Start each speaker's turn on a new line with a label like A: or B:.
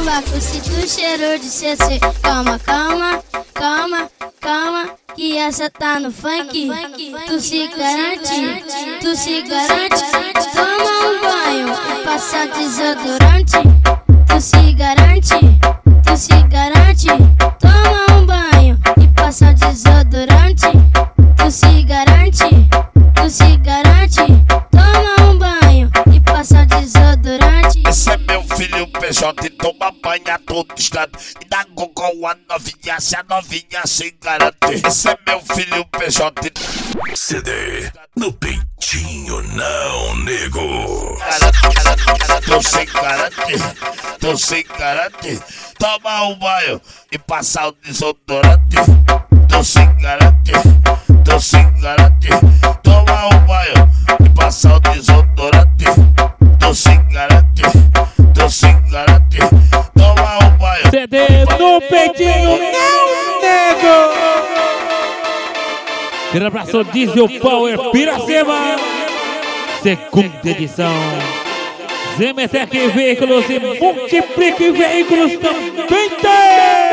A: tabaco, sinto o cheiro de CC. Calma, calma, calma, calma, que essa tá no funk. Tu se garante, tu se garante. Toma um banho e passa desodorante. Tu se garante, tu se garante. Toma um banho e passa desodorante. Tu se garante, tu se garante. Toma um banho e passa desodorante.
B: Esse é meu filho PJ e toma banho a todo instante. E dá gogol a novinha, se a novinha se garante. Esse é meu filho PJ e...
C: CD no peitinho não, nego.
B: Tu se garante, tu se garante. Toma um banho e passa o desodorante. Tu se garante, tu se garante. Toma um banho e passa o desodorante. Tu se garante, tu se garante. Toma um banho.
D: CD no peitinho não, nego. Grande abraço, Diesel Power Piracema, segunda edição. Zemetec Veículos e Multiplique Veículos também tem.